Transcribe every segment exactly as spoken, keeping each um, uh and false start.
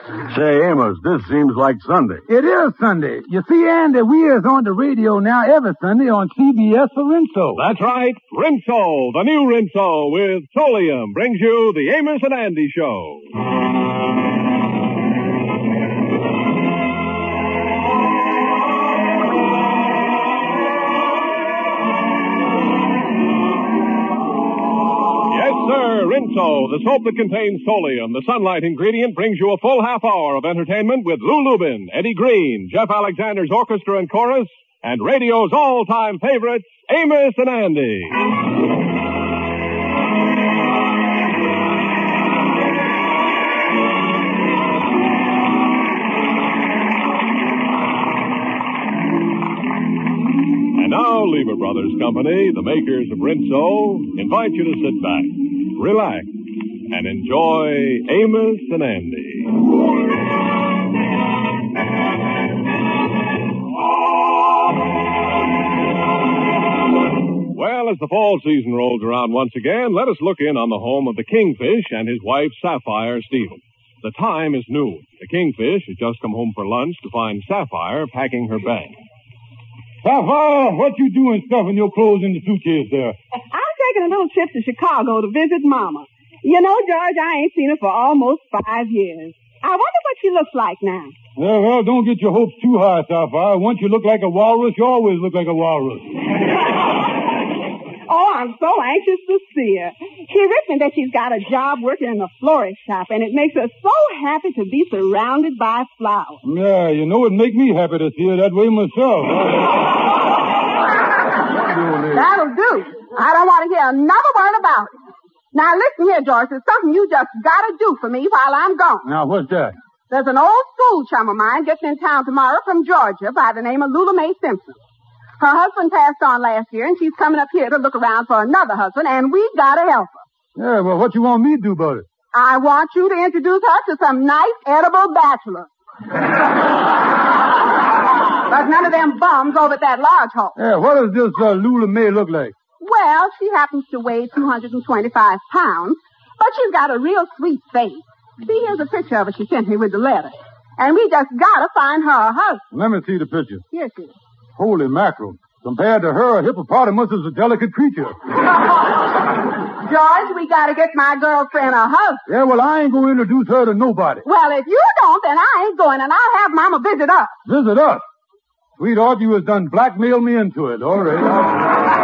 Say, Amos, this seems like Sunday. It is Sunday. You see, Andy, we is on the radio now every Sunday on C B S for Rinso. That's right. Rinso, the new Rinso with Solium, brings you the Amos and Andy Show. Rinso, the soap that contains Solium, the sunlight ingredient, brings you a full half hour of entertainment with Lou Lubin, Eddie Green, Jeff Alexander's orchestra and chorus, and radio's all-time favorites, Amos and Andy. And now, Lever Brothers Company, the makers of Rinso, invite you to sit back, relax, and enjoy Amos and Andy. Well, as the fall season rolls around once again, let us look in on the home of the Kingfish and his wife, Sapphire Stevens. The time is noon. The Kingfish has just come home for lunch to find Sapphire packing her bag. Sapphire, what you doing stuffing your clothes in the suitcase there? I'm taking a little trip to Chicago to visit Mama. You know, George, I ain't seen her for almost five years. I wonder what she looks like now. Well, well, don't get your hopes too high, Sapphire. Once you look like a walrus, you always look like a walrus. Oh, I'm so anxious to see her. She wrote me that she's got a job working in a florist shop, and it makes her so happy to be surrounded by flowers. Yeah, you know, it'd make me happy to see her that way myself. That'll do. I don't want to hear another word about it. Now, listen here, George. There's something you just got to do for me while I'm gone. Now, what's that? There's an old school chum of mine getting in town tomorrow from Georgia by the name of Lula Mae Simpson. Her husband passed on last year, and she's coming up here to look around for another husband, and we got to help her. Yeah, well, what you want me to do about it? I want you to introduce her to some nice, edible bachelors. But none of them bums over at that lodge hall. Yeah, what does this uh, Lula Mae look like? Well, she happens to weigh two hundred twenty-five pounds, but she's got a real sweet face. See, here's a picture of her she sent me with the letter. And we just got to find her a husband. Let me see the picture. Here she is. Holy mackerel. Compared to her, a hippopotamus is a delicate creature. George, we got to get my girlfriend a husband. Yeah, well, I ain't going to introduce her to nobody. Well, if you don't, then I ain't going, and I'll have Mama visit us. Visit us? Sweetheart, you has done blackmailed me into it. All right.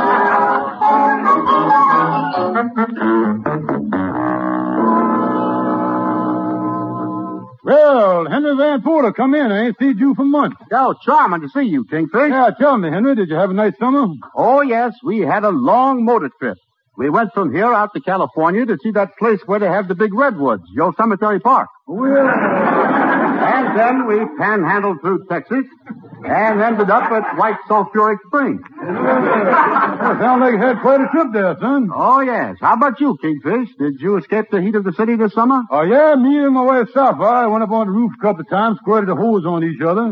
Well, Henry Van Porter, come in. I ain't seen you for months. Oh, charming to see you, Kingfish. Yeah, tell me, Henry, did you have a nice summer? Oh, yes, we had a long motor trip. We went from here out to California to see that place where they have the big redwoods, Yosemite Park. Well... And then we panhandled through Texas and ended up at White Sulphuric Springs. Well, sounds like you had quite a trip there, son. Oh, yes. How about you, Kingfish? Did you escape the heat of the city this summer? Oh, yeah, me and my wife Sapphire went up on the roof a couple of times, squirted the hose on each other.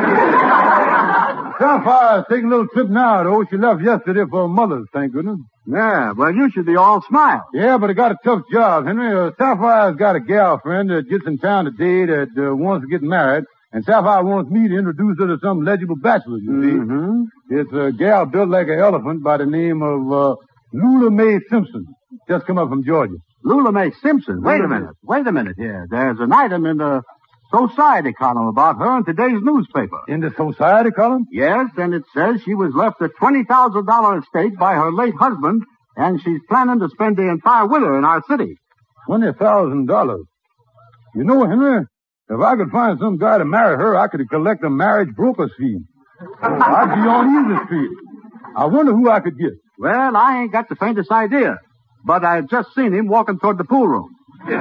Sapphire's taking a little trip now, though. She left yesterday for her mother's, thank goodness. Yeah, well, you should be all smile. Yeah, but I got a tough job, Henry. Uh, Sapphire's got a gal friend that gets in town today that uh, wants to get married, and Sapphire wants me to introduce her to some legible bachelors, you see. Mm-hmm. It's a gal built like an elephant by the name of uh, Lula Mae Simpson. Just come up from Georgia. Lula Mae Simpson? Wait a minute. Wait a minute here. There's an item in the Society column about her in today's newspaper. In the Society column? Yes, and it says she was left a twenty thousand dollars estate by her late husband, and she's planning to spend the entire winter in our city. twenty thousand dollars? You know, Henry, if I could find some guy to marry her, I could collect a marriage broker's fee. I'd be on Easy Street. I wonder who I could get. Well, I ain't got the faintest idea, but I've just seen him walking toward the pool room.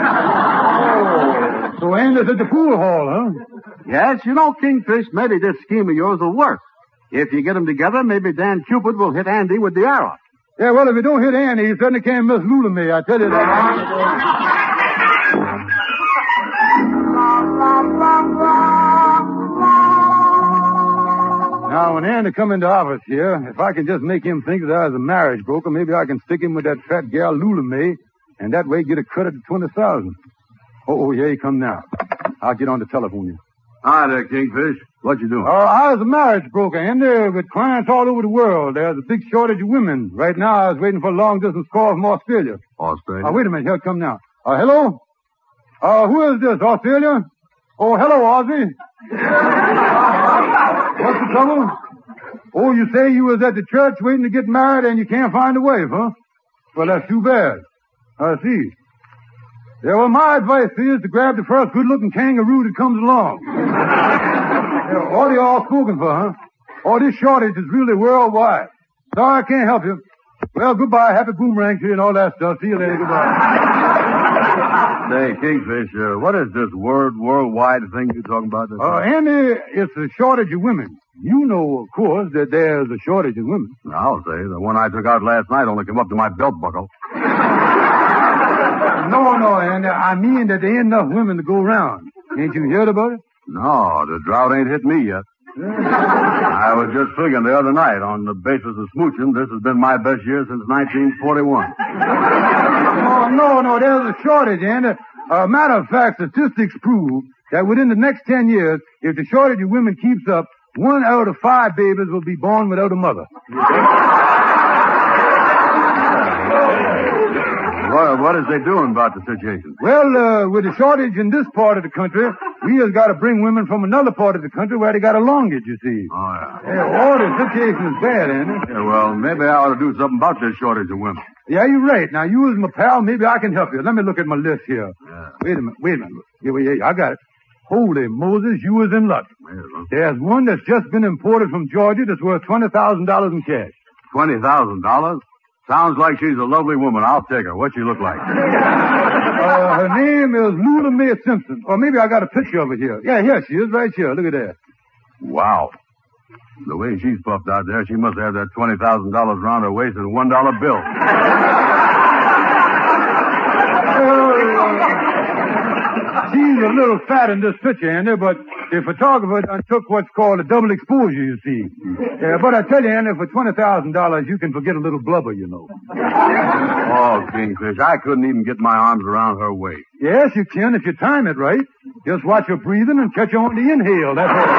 Oh, so Andy's at the pool hall, huh? Yes, you know, Kingfish, maybe this scheme of yours will work. If you get them together, maybe Dan Cupid will hit Andy with the arrow. Yeah, well, if he don't hit Andy, he certainly can't miss Lula Mae, I tell you that. Now, when Andy come into office here, if I can just make him think that I was a marriage broker, maybe I can stick him with that fat gal Lula Mae, and that way get a credit of twenty thousand. Oh, oh, here he come now. I'll get on the telephone here. Hi there, Kingfish. What you doing? Oh, I was a marriage broker, and uh, with clients all over the world. There's a big shortage of women. Right now, I was waiting for a long-distance call from Australia. Australia? Oh, wait a minute. Here it come now. Uh, hello? Uh, who is this, Australia? Oh, hello, Ozzy. What's the trouble? Oh, you say you was at the church waiting to get married and you can't find a wife, huh? Well, that's too bad. I see. Yeah, well, my advice is to grab the first good-looking kangaroo that comes along. Yeah, all you all spoken for, huh? Oh, this shortage is really worldwide. Sorry, I can't help you. Well, goodbye. Happy boomerang to you and all that stuff. See you later. Goodbye. Say, Kingfish, uh, what is this word worldwide thing you're talking about? Uh, Andy, it's a shortage of women. You know, of course, that there's a shortage of women. I'll say. The one I took out last night only came up to my belt buckle. No, no, Andy. I mean that there ain't enough women to go around. Ain't you heard about it? No, the drought ain't hit me yet. I was just figuring the other night, on the basis of smooching, this has been my best year since nineteen forty-one. Oh, no, no, there's a shortage, Andy. Uh, matter of fact, statistics prove that within the next ten years, if the shortage of women keeps up, one out of five babies will be born without a mother. What, what is they doing about the situation? Well, uh, with the shortage in this part of the country, we has got to bring women from another part of the country where they got a longage, you see. Oh, yeah. Yeah, all the situation is bad, Andy. Yeah, well, maybe I ought to do something about this shortage of women. Yeah, you're right. Now, you as my pal, maybe I can help you. Let me look at my list here. Yeah. Wait a minute, wait a minute. Yeah, wait, yeah, I got it. Holy Moses, you was in luck. Yeah, There's one that's just been imported from Georgia that's worth twenty thousand dollars in cash. twenty thousand dollars? Sounds like she's a lovely woman. I'll take her. What's she look like? Uh, her name is Lula Mae Simpson. Or maybe I got a picture of her here. Yeah, here she is, right here. Look at that. Wow. The way she's puffed out there, she must have that twenty thousand dollars around her waist in a one dollar bill. She's a little fat in this picture, Andy, but the photographer done took what's called a double exposure, you see. Yeah, but I tell you, Andy, for twenty thousand dollars, you can forget a little blubber, you know. Oh, Kingfish, I couldn't even get my arms around her waist. Yes, you can if you time it right. Just watch her breathing and catch her on the inhale, that's all.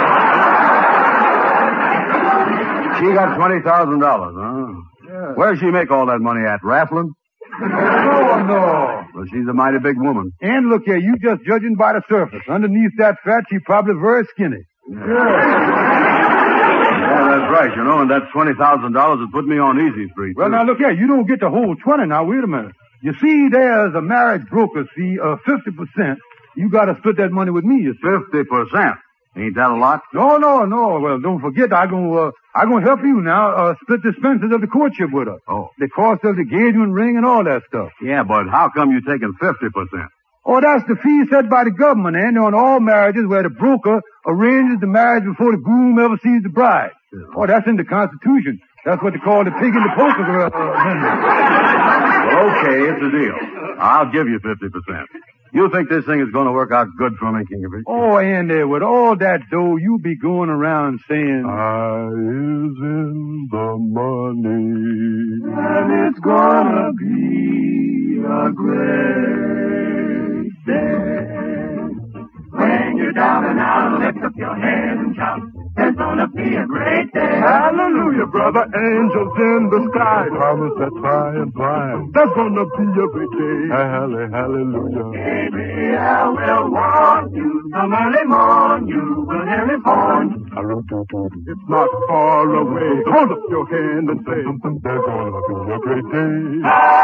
She got twenty thousand dollars, huh? Yeah. Where'd she make all that money at? Raffling? No, no. Well, she's a mighty big woman. And look here, you just judging by the surface. Underneath that fat, she's probably very skinny. Yeah. Yeah, that's right, you know, and that twenty thousand dollars would put me on easy street. Well, too. now, look here. You don't get the whole twenty. Now, wait a minute. You see, there's a marriage broker fee of fifty percent. You got to split that money with me, you see. fifty percent. Ain't that a lot? No, no, no. Well, don't forget, I'm going uh, I'm gonna help you now uh, split the expenses of the courtship with her. Oh. The cost of the engagement ring and all that stuff. Yeah, but how come you taking fifty percent? Oh, that's the fee set by the government, and on all marriages where the broker arranges the marriage before the groom ever sees the bride. Yeah. Oh, that's in the Constitution. That's what they call the pig in the poker uh, amendment. Well, okay, it's a deal. I'll give you fifty percent. You think this thing is going to work out good for me, Kingerbreach? Oh, Andy, with all that dough, you be going around saying, I is in the money. and it's gonna be a great day. When you're down and out, lift up your hands and shout, it's gonna be a great day. Hallelujah, brother. Angels in the sky. Promise that by and by. That's gonna be a great day. Halle, hallelujah. Gabriel will warn you, some early morn, you will hear his horn. It's not far away. Hold up your hand and say, there's gonna be a great day.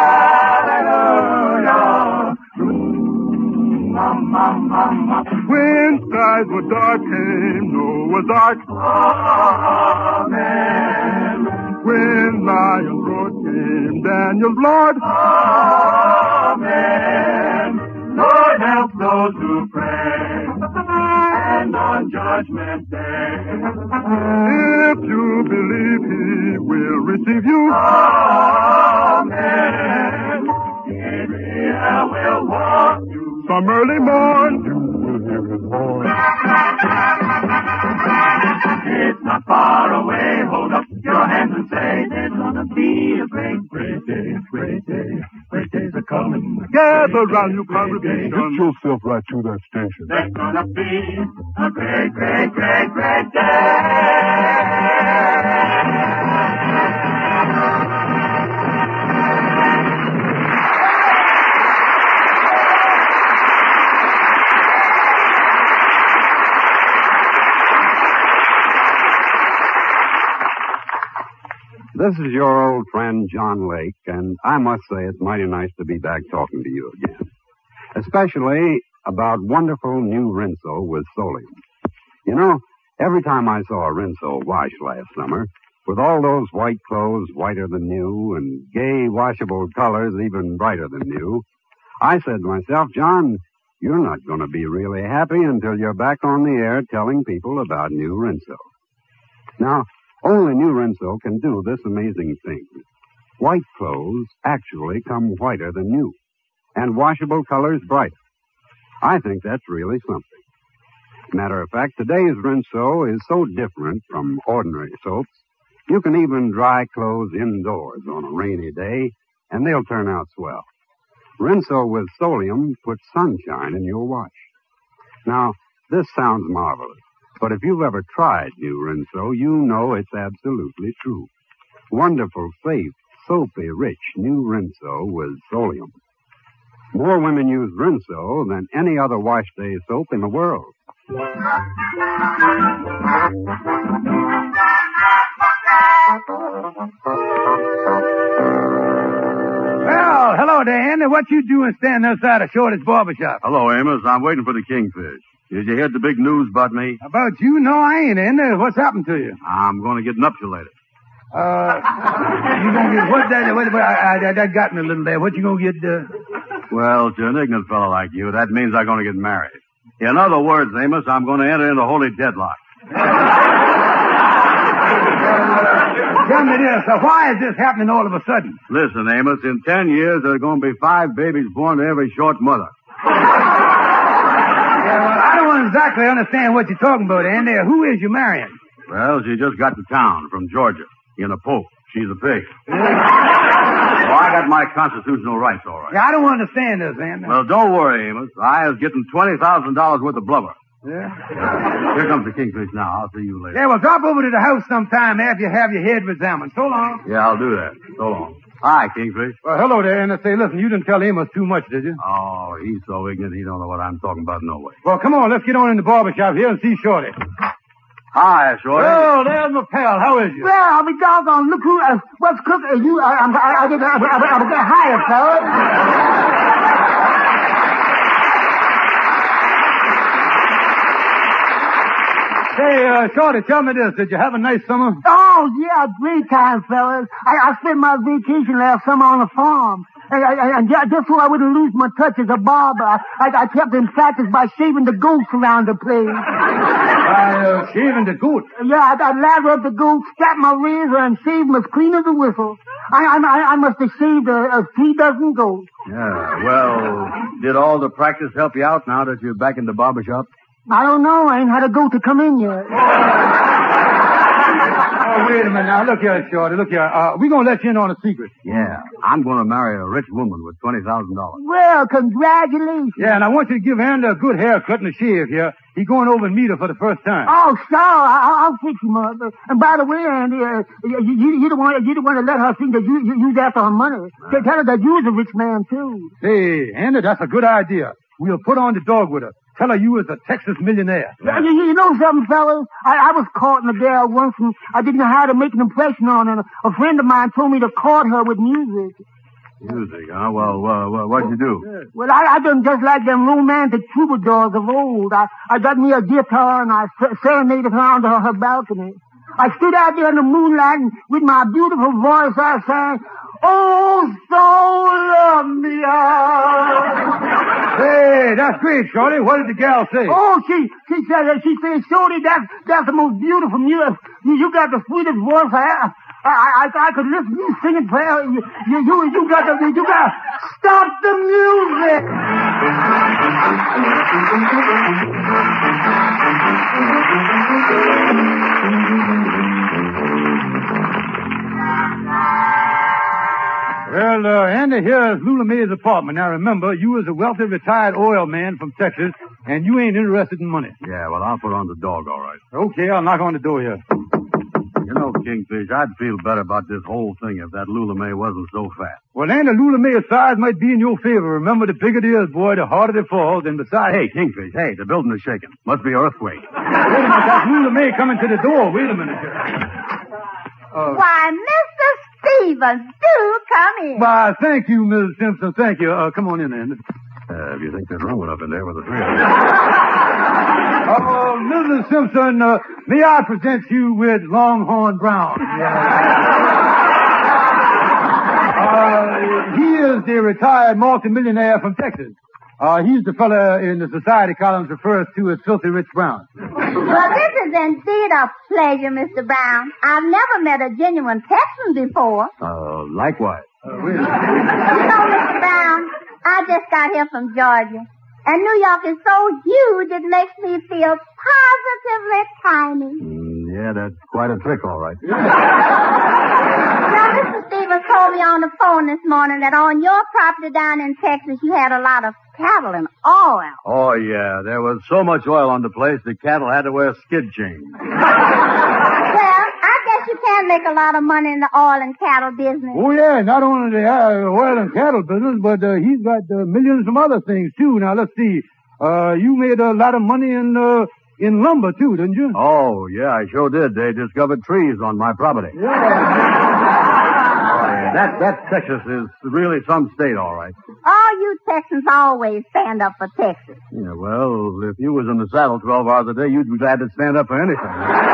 Hallelujah. When skies were dark came Noah's ark. Amen. When lion's roar came Daniel's blood. Amen. Lord, help those who pray, and on judgment day. If you believe he will receive you. Amen. Gabriel will walk you. Some early morn, you will hear his voice. It's not far away. Hold up your hands and say, there's gonna be a great, great day, great day. Great days are coming. Gather round your congregation. Get yourself right to that station. There's gonna be a great, great, great, great day. This is your old friend, John Lake, and I must say it's mighty nice to be back talking to you again. Especially about wonderful new Rinso with Solium. You know, every time I saw a Rinso wash last summer, with all those white clothes whiter than new and gay washable colors even brighter than new, I said to myself, John, you're not going to be really happy until you're back on the air telling people about new Rinso. Now, only new Rinso can do this amazing thing. White clothes actually come whiter than new, and washable colors brighter. I think that's really something. Matter of fact, today's Rinso is so different from ordinary soaps, you can even dry clothes indoors on a rainy day, and they'll turn out swell. Rinso with Solium puts sunshine in your wash. Now, this sounds marvelous. But if you've ever tried new Rinso, you know it's absolutely true. Wonderful, safe, soapy, rich new Rinso with Solium. More women use Rinso than any other wash day soap in the world. Well, hello there, Andy. What you doing standing outside of Shorty's barbershop? Hello, Amos. I'm waiting for the Kingfish. Did you hear the big news about me? About you? No, I ain't, Andy. What's happened to you? I'm going to get nuptialated. Uh, you gonna get what? That, what, what I, I, that got me a little there. What you gonna get? Uh... Well, to an ignorant fellow like you, that means I'm going to get married. In other words, Amos, I'm going to enter into holy deadlock. Tell me this. Uh, why is this happening all of a sudden? Listen, Amos, in ten years, there are going to be five babies born to every short mother. Yeah, well, I don't exactly understand what you're talking about, Andy. Who is you marrying? Well, she just got to town from Georgia in a poke. She's a pig. Oh, I got my constitutional rights, all right. Yeah, I don't understand this, Andy. Well, don't worry, Amos. I was getting twenty thousand dollars worth of blubber. Yeah? Here comes the Kingfish now. I'll see you later. Yeah, well, drop over to the house sometime after you have your head examined. So long. Yeah, I'll do that. So long. Hi, Kingfish. Well, hello there, Andy. Say, listen, you didn't tell Amos too much, did you? Oh, he's so ignorant he don't know what I'm talking about no way. Well, come on, let's get on in the barbershop here and see Shorty. Hi, Shorty. Oh, there's my pal. How is you? Well, I'll be doggone. Look who, uh, what's cooking? You, uh, I'm, I, I, I, I, I, I, hiya, fella. Hey, uh, Shorty, tell me this. Did you have a nice summer? Oh, yeah, great time, fellas. I, I spent my vacation last summer on a farm. And, and, and just so I wouldn't lose my touch as a barber, I, I kept in practice by shaving the goats around the place. By uh, shaving the goat? Yeah, I'd, I'd lather up the goat, strap my razor, and shave them as clean as a whistle. I, I, I must have shaved a, a three dozen goats. Yeah, well, did all the practice help you out now that you're back in the barbershop? I don't know. I ain't had a goat to come in yet. Oh, wait a minute now. Look here, Shorty. Look here. Uh, we're going to let you in on a secret. Yeah. I'm going to marry a rich woman with twenty thousand dollars. Well, congratulations. Yeah, and I want you to give Andy a good haircut and a shave here. He's going over and meet her for the first time. Oh, sure. I- I'll fix him up. And by the way, Andy, uh, you, you, you don't want you don't want to let her think that you, you, you's after her money. Right. Tell her that you's a rich man, too. Hey, Andy, that's a good idea. We'll put on the dog with her. Tell her you was a Texas millionaire. Yeah. You, you know something, fellas? I, I was caught in a gal once, and I didn't know how to make an impression on her. A friend of mine told me to court her with music. Music, huh? Well, uh, what'd you do? Well, I, I done just like them romantic troubadours of old. I, I got me a guitar, and I serenaded her onto her balcony. I stood out there in the moonlight, and with my beautiful voice, I sang, "Oh, so love me out." Hey, that's great, Shorty. What did the gal say? Oh, she she said she said, "Shorty, that's that's the most beautiful music. You, you got the sweetest voice I I I, I could listen to you singing prayer. You you you, you got the you got stop the music." Well, uh, Andy, here is Lula Mae's apartment. Now, remember, you is a wealthy retired oil man from Texas, and you ain't interested in money. Yeah, well, I'll put on the dog, all right. Okay, I'll knock on the door here. You know, Kingfish, I'd feel better about this whole thing if that Lula Mae wasn't so fat. Well, Andy, Lula Mae's size might be in your favor. Remember, the bigger it is, boy, the harder it falls, and besides... Hey, Kingfish, hey, the building is shaking. Must be an earthquake. Wait a minute, that's Lula Mae coming to the door. Wait a minute here. Uh, Why, Mister Stevens, do come in. Why, thank you, Missus Simpson. Thank you. Uh, come on in, Andy. Uh, if you think there's room enough in there with the three of us. Oh, Missus Simpson, uh, may I present you with Longhorn Brown? uh, he is the retired multimillionaire from Texas. Uh, he's the fella in the society columns refers to as Filthy Rich Brown. Well, this is indeed a pleasure, Mister Brown. I've never met a genuine Texan before. Uh, likewise. Uh, wait a minute. You know, Mister Brown, I just got here from Georgia. And New York is so huge, it makes me feel positively tiny. Mm, yeah, that's quite a trick, all right. Now, Mister Stevens told me on the phone this morning that on your property down in Texas, you had a lot of cattle and oil. Oh, yeah. There was so much oil on the place, the cattle had to wear skid chains. Well, I guess you can make a lot of money in the oil and cattle business. Oh, yeah, not only the uh, oil and cattle business, but uh, he's got uh, millions of other things, too. Now, let's see. Uh, you made a lot of money in uh, in lumber, too, didn't you? Oh, yeah, I sure did. They discovered trees on my property. Yeah. Oh, yeah. That, that Texas is really some state, all right. All you Texans always stand up for Texas. Yeah, well, if you was in the saddle twelve hours a day, you'd be glad to stand up for anything.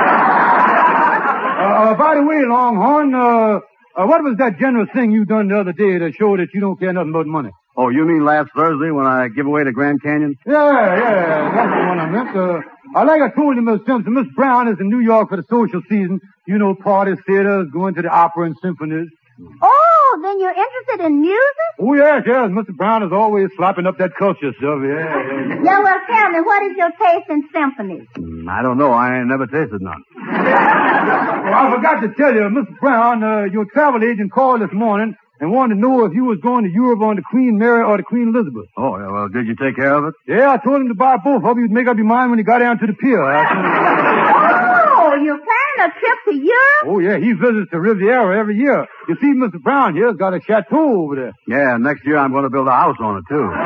Uh, by the way, Longhorn, uh, uh, what was that generous thing you done the other day to show that you don't care nothing about money? Oh, you mean last Thursday when I give away the Grand Canyon? Yeah, yeah, that's the one I meant. Uh, uh, like I told you, Miss Simpson, Miss Brown is in New York for the social season. You know, parties, theaters, going to the opera and symphonies. Oh, then you're interested in music? Oh, yes, yes. Mister Brown is always slapping up that culture stuff, yeah, yeah. Yeah, well, tell me, what is your taste in symphonies? Mm, I don't know. I ain't never tasted none. Well, I forgot to tell you, Mister Brown, uh, your travel agent called this morning and wanted to know if you was going to Europe on the Queen Mary or the Queen Elizabeth. Oh, yeah, well, did you take care of it? Yeah, I told him to buy both. Hope you'd make up your mind when you got down to the pier. Oh, you're planning a trip to Europe? Oh, yeah, he visits the Riviera every year. You see, Mister Brown here's got a chateau over there. Yeah, next year I'm going to build a house on it, too.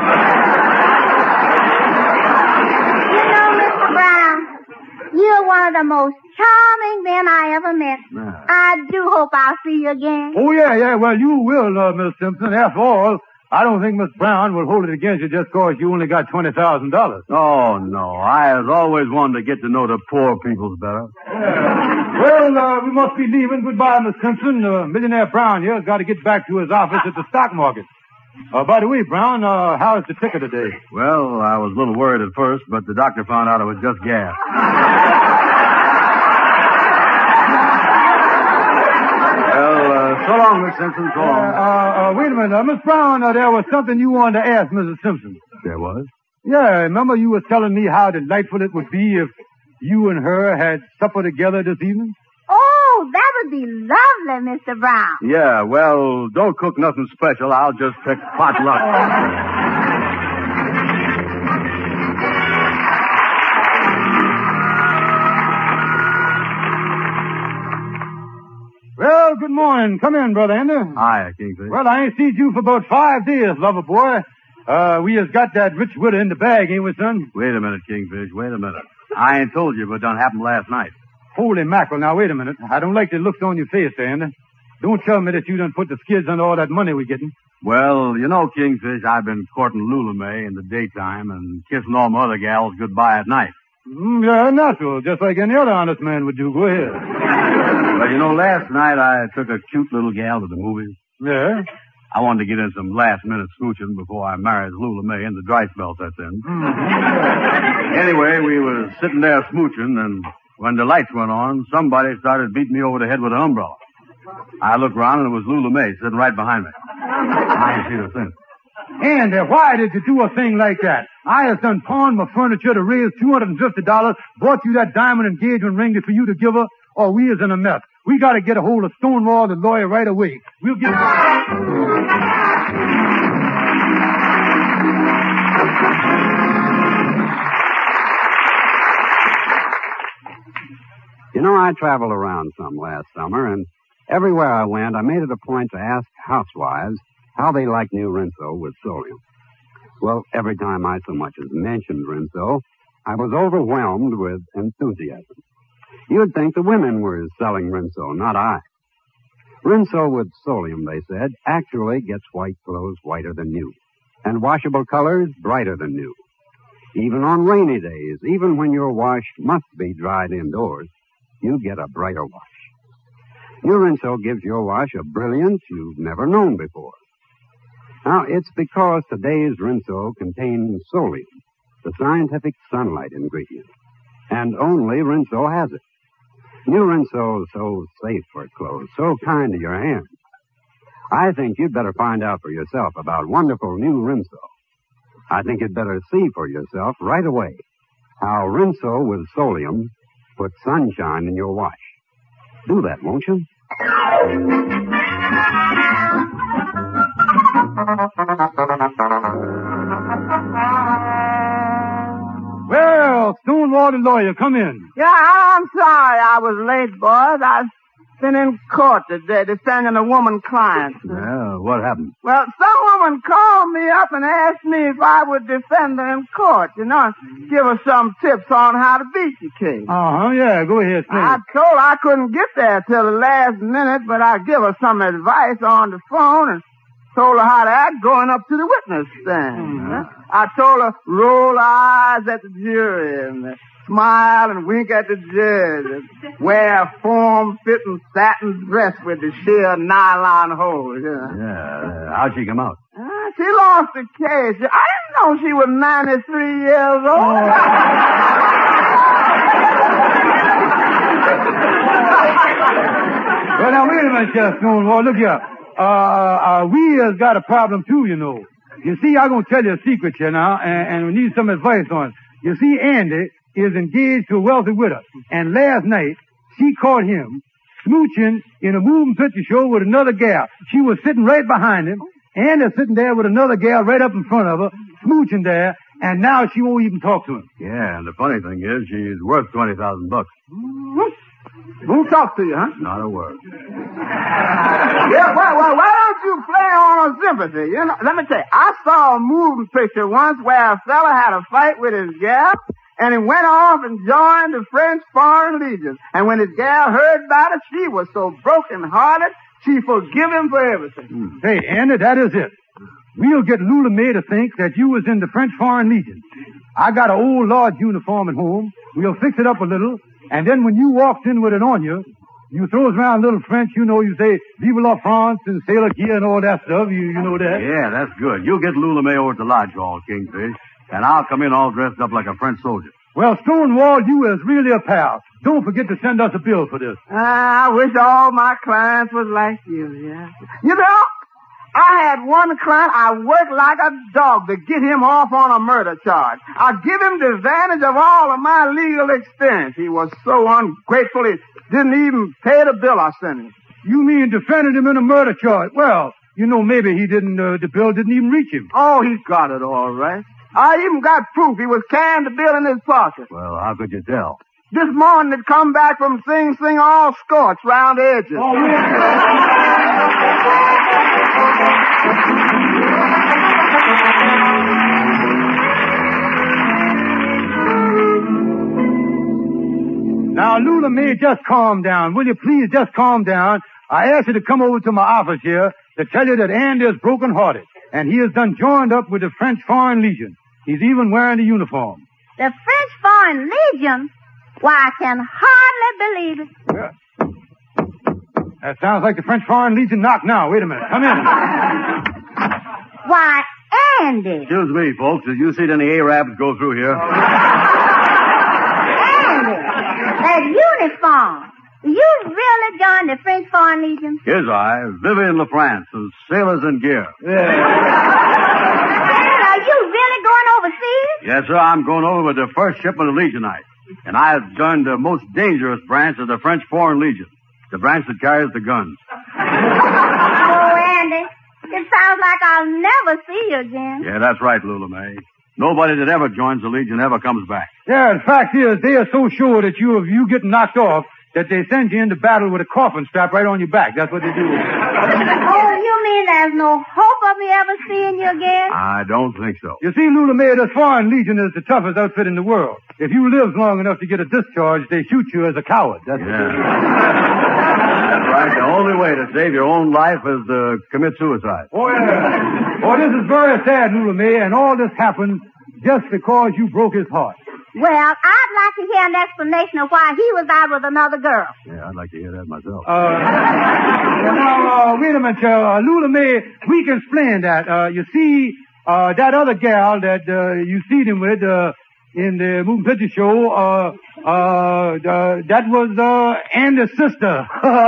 You know, Mister Brown, you're one of the most charming men I ever met. Nah. I do hope I'll see you again. Oh, yeah, yeah, well, you will, uh, Miss Simpson. After all, I don't think Miss Brown will hold it against you just because you only got twenty thousand dollars. Oh, no. I has always wanted to get to know the poor peoples better. Yeah. Well, uh, we must be leaving. Goodbye, Miss Simpson. Uh, Millionaire Brown here has got to get back to his office at the stock market. Uh, by the way, Brown, uh, how's the ticker today? Well, I was a little worried at first, but the doctor found out it was just gas. Well, uh, so long, Miss Simpson, so long. Uh, uh, uh, wait a minute. Uh, Miss Brown, uh, there was something you wanted to ask Missus Simpson. There was? Yeah, remember you were telling me how delightful it would be if you and her had supper together this evening? Oh, that would be lovely, Mister Brown. Yeah, well, don't cook nothing special. I'll just pick potluck. Well, good morning. Come in, Brother Andy. Hi, Kingfish. Well, I ain't seen you for about five days, lover boy. Uh, we has got that rich widow in the bag, ain't we, son? Wait a minute, Kingfish. Wait a minute. I ain't told you, but it done happened last night. Holy mackerel. Now, wait a minute. I don't like the looks on your face, Andy. Don't tell me that you done put the skids on all that money we getting. Well, you know, Kingfish, I've been courting Lula Mae in the daytime and kissing all my other gals goodbye at night. Mm, yeah, natural. Just like any other honest man would do. Go ahead. But, you know, last night I took a cute little gal to the movies. Yeah? I wanted to get in some last-minute smooching before I married Lula Mae and the dry spell sets in. Mm-hmm. Anyway, we was sitting there smooching, and when the lights went on, somebody started beating me over the head with an umbrella. I looked around, and it was Lula Mae sitting right behind me. I ain't seen her since. Andy, why did you do a thing like that? I have done pawned my furniture to raise two hundred fifty dollars, bought you that diamond engagement ring for you to give her, or we is in a mess. We got to get a hold of Stonewall, the lawyer, right away. We'll get... You know, I traveled around some last summer, and everywhere I went, I made it a point to ask housewives how they like New Rinso with Solium. Well, every time I so much as mentioned Rinso, I was overwhelmed with enthusiasm. You'd think the women were selling Rinso, not I. Rinso with Solium, they said, actually gets white clothes whiter than new, and washable colors brighter than new. Even on rainy days, even when your wash must be dried indoors, you get a brighter wash. New Rinso gives your wash a brilliance you've never known before. Now, it's because today's Rinso contains Solium, the scientific sunlight ingredient. And only Rinso has it. New Rinso's so safe for clothes, so kind to your hands. I think you'd better find out for yourself about wonderful New Rinso. I think you'd better see for yourself right away how Rinso with Solium puts sunshine in your wash. Do that, won't you? Well, Stonewall the lawyer, come in. Yeah, I'm sorry I was late, boys. I've been in court today defending a woman client. Well, what happened? Well, some woman called me up and asked me if I would defend her in court, you know, give her some tips on how to beat the case. Uh-huh, yeah, go ahead, Slim. I told her I couldn't get there till the last minute, but I give her some advice on the phone and told her how to act going up to the witness stand. Mm-hmm. I told her roll eyes at the jury and smile and wink at the judge and wear a form-fitting satin dress with the sheer nylon hose. You know. Yeah, how'd she come out? Uh, she lost the case. I didn't know she was ninety-three years old. Oh. Well, now, wait a minute, Sheriff Stonewall. Look here. Uh, uh, we has got a problem, too, you know. You see, I'm going to tell you a secret here now, and, and we need some advice on it. You see, Andy is engaged to a wealthy widow, and last night, she caught him smooching in a moving picture show with another gal. She was sitting right behind him, Andy sitting there with another gal right up in front of her, smooching there, and now she won't even talk to him. Yeah, and the funny thing is, she's worth twenty thousand bucks. Won't talk to you, huh? Not a word. Yeah, well, well, why don't you play on her sympathy? You know, let me tell you, I saw a moving picture once where a fella had a fight with his gal, and he went off and joined the French Foreign Legion. And when his gal heard about it, she was so broken-hearted, she forgive him for everything. Hmm. Hey, Andy, that is it. We'll get Lula May to think that you was in the French Foreign Legion. I got an old lodge uniform at home. We'll fix it up a little. And then when you walked in with it on you, you throws around a little French, you know, you say, Vive la France and Sailor Kia and all that stuff. You, you know that? Yeah, that's good. You'll get Lula May over at the lodge hall, Kingfish, and I'll come in all dressed up like a French soldier. Well, Stonewall, you is really a pal. Don't forget to send us a bill for this. Uh, I wish all my clients was like you, yeah. You know, I had one client I worked like a dog to get him off on a murder charge. I give him the advantage of all of my legal experience. He was so ungrateful he didn't even pay the bill I sent him. You mean defended him in a murder charge? Well, you know, maybe he didn't, uh, the bill didn't even reach him. Oh, he got it all right. I even got proof he was carrying the bill in his pocket. Well, how could you tell? This morning it come back from Sing Sing all scorched round the edges. Oh, yeah. Now, Lula May, just calm down. Will you please just calm down? I asked you to come over to my office here to tell you that Andy is broken-hearted, and he has done joined up with the French Foreign Legion. He's even wearing the uniform. The French Foreign Legion? Why, I can hardly believe it. Yeah. That sounds like the French Foreign Legion knock now. Wait a minute. Come in. Why, Andy. Excuse me, folks. Did you see any Arabs go through here? Andy, that uniform. You really joined the French Foreign Legion? Here's I, Vivian LaFrance, of Sailors in Gear. Yeah. Are you really going overseas? Yes, sir. I'm going over with the first shipment of Legionite. And I've joined the most dangerous branch of the French Foreign Legion, the branch that carries the guns. Oh, Andy, it sounds like I'll never see you again. Yeah, that's right, Lula May. Nobody that ever joins the Legion ever comes back. Yeah, the fact is, they are so sure that you, you get knocked off that they send you into battle with a coffin strap right on your back. That's what they do. Oh, you mean there's no hope of me ever seeing you again? I don't think so. You see, Lula May, this Foreign Legion is the toughest outfit in the world. If you live long enough to get a discharge, they shoot you as a coward. That's yeah. That's right. The only way to save your own life is to commit suicide. Oh, yeah. Oh, this is very sad, Lula May, and all this happened just because you broke his heart. Well, I'd like to hear an explanation of why he was out with another girl. Yeah, I'd like to hear that myself. Uh, now, uh, wait a minute, uh, Lula May, we can explain that. Uh, you see, uh, that other gal that, uh, you see him with, uh, in the moving picture show, uh, uh, uh that was, uh, Andy's sister.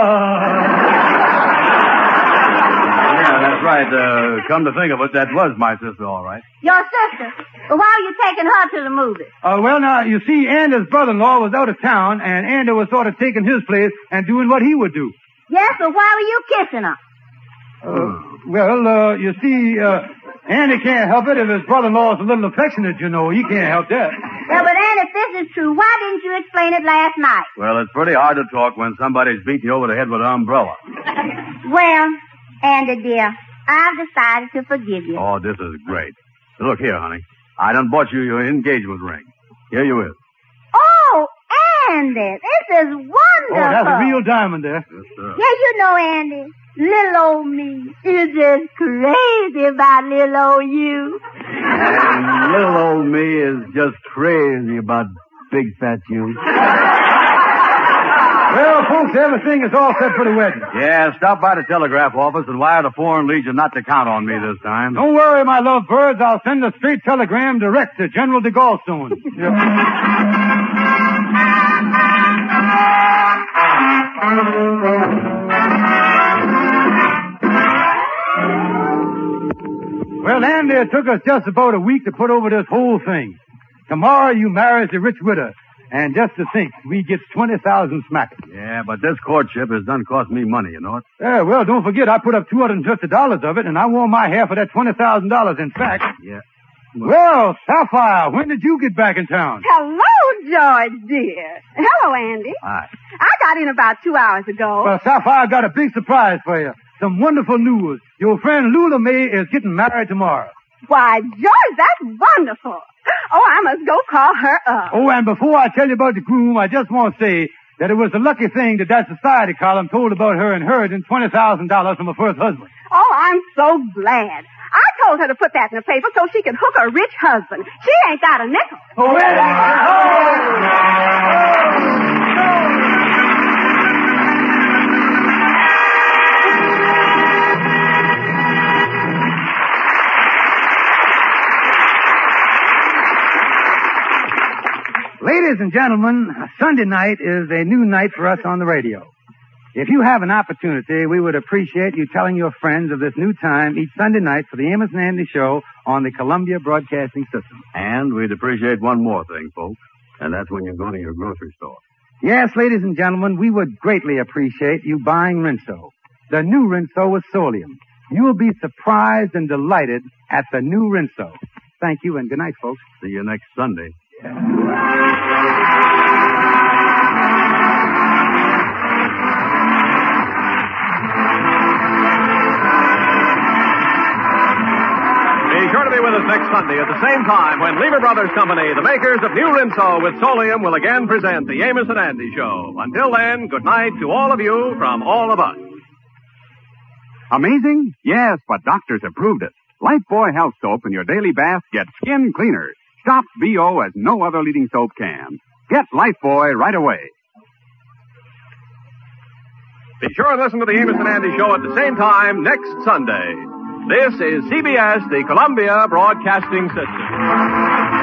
Yeah, that's right. Uh, come to think of it, that was my sister, all right. Your sister? Well, why are you taking her to the movies? Uh, well, now, you see, Andy's brother-in-law was out of town, and Andy was sort of taking his place and doing what he would do. Yes, but why were you kissing her? Uh, well, uh, you see, uh, Andy can't help it if his brother-in-law is a little affectionate, you know. He can't help that. Yeah, but Andy, if this is true, why didn't you explain it last night? Well, it's pretty hard to talk when somebody's beating you over the head with an umbrella. Well, Andy, dear, I've decided to forgive you. Oh, this is great. Look here, honey. I done bought you your engagement ring. Here you is. Oh, Andy, this is wonderful. Oh, that's a real diamond there. Yes, sir. Yeah, you know, Andy, little old me is just crazy about little old you. And little old me is just crazy about big fat you. Well, folks, everything is all set for the wedding. Yeah, stop by the telegraph office and wire the Foreign Legion not to count on me this time. Don't worry, my love birds. I'll send a straight telegram direct to General de Gaulle. Well, Andy, it took us just about a week to put over this whole thing. Tomorrow you marry the rich widow. And just to think, we get twenty thousand smackers. Yeah, but this courtship has done cost me money, you know it? Yeah, well, don't forget, I put up two hundred fifty dollars of it, and I won my half of that twenty thousand dollars, in fact. Yeah. Well, Sapphire, when did you get back in town? Hello, George, dear. Hello, Andy. Hi. I got in about two hours ago. Well, Sapphire, I got a big surprise for you. Some wonderful news. Your friend Lula May is getting married tomorrow. Why, George, that's wonderful. Oh, I must go call her up. Oh, and before I tell you about the groom, I just want to say that it was a lucky thing that that society column told about her inheriting twenty thousand dollars from her first husband. Oh, I'm so glad. I told her to put that in the paper so she can hook a rich husband. She ain't got a nickel. Oh, Ladies and gentlemen, Sunday night is a new night for us on the radio. If you have an opportunity, we would appreciate you telling your friends of this new time each Sunday night for the Amos and Andy Show on the Columbia Broadcasting System. And we'd appreciate one more thing, folks, and that's when you go to your grocery store. Yes, ladies and gentlemen, we would greatly appreciate you buying Rinso, the new Rinso with Solium. You will be surprised and delighted at the new Rinso. Thank you, and good night, folks. See you next Sunday. Be sure to be with us next Sunday at the same time when Lever Brothers Company, the makers of New Rinso with Solium, will again present the Amos and Andy Show. Until then, good night to all of you from all of us. Amazing? Yes, but doctors have proved it. Lifebuoy Health Soap in your daily bath gets skin cleaner. Stops B O as no other leading soap can. Get Lifebuoy right away. Be sure and listen to the Amos and Andy Show at the same time next Sunday. This is C B S, the Columbia Broadcasting System.